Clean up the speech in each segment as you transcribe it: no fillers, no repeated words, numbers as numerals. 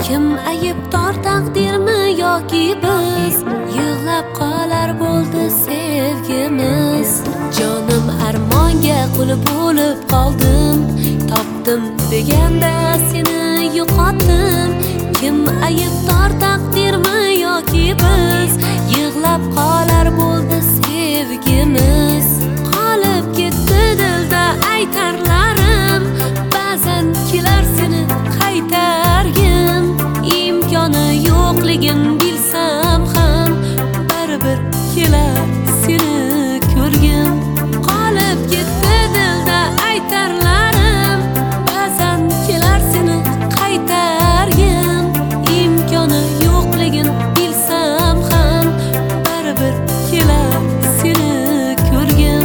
Kim aybdor, taqdirmi yoki biz? Yig'lab qolar bo'ldi sevgimiz. Jonim armonga qul bo'lib qoldim, topdim deganda seni yo'qotdim. Kim aybdor, taqdirmi yoki biz? Yig'lab qolar bo'ldi sevgimiz. Qolib ketdi dilda aytarlarim, ba'zan kelar seni qaytargim. İmkoni yo'qligin bilsam ham, baribir kelar seni ko'rgim. Qolib ketdi dilda aytarlarim, ba'zan kelar seni qaytargim. İmkoni yo'qligin bilsam ham, baribir kelar seni ko'rgim.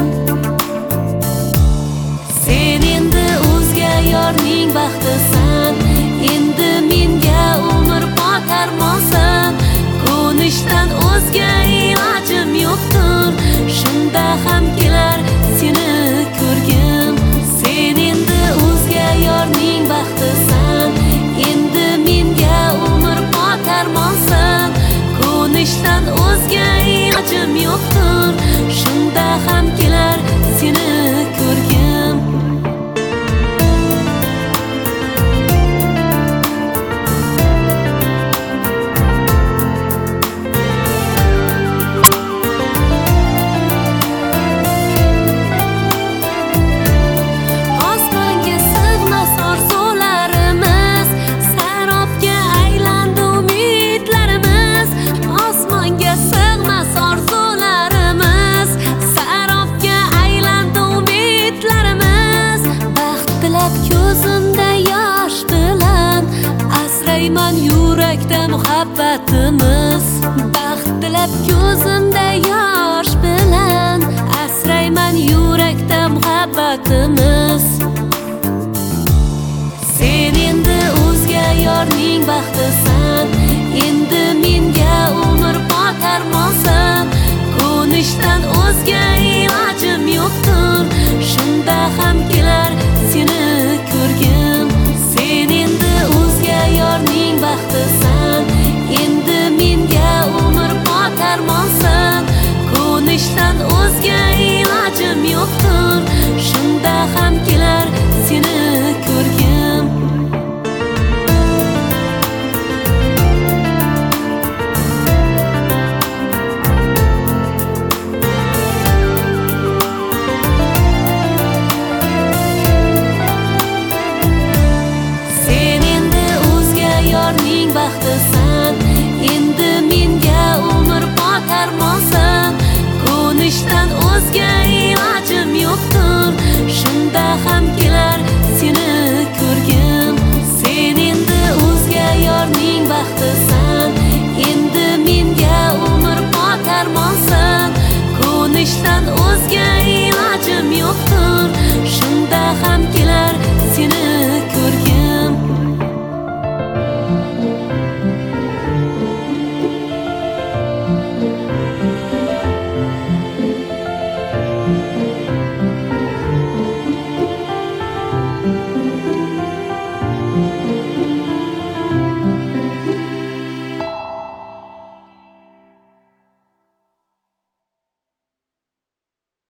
Sen endi o'zga yorning baxtisan, endi menga umr botarmonsan. Ko'nishdan o'zga ilojim yo'qdir, shunda ham kelar seni ko'rgim. Sen endi o'zga yorning baxtisan, endi menga umr botarmonsan. Ko'nishdan o'zga ilojim yo'qdir, shunda ham kelar seni ko'rgim. Ko'zimda yosh bilan asrayman yurakda muhabbatimiz. Baxt tilab ko'zimda yosh bilan asrayman yurakda muhabbatimiz. Sen endi o'zga yorning baxtisan, endi menga umr botarmonsan. Ko'nishdan o'zga ilojim yo'qdir, shunda ham kelar seni ko'rgim. Sen endi o'zga yorning baxtisan, endi menga umr botarmonsan. Ko'nishdan o'zga ilojim yo'qdir, shunda ham kelar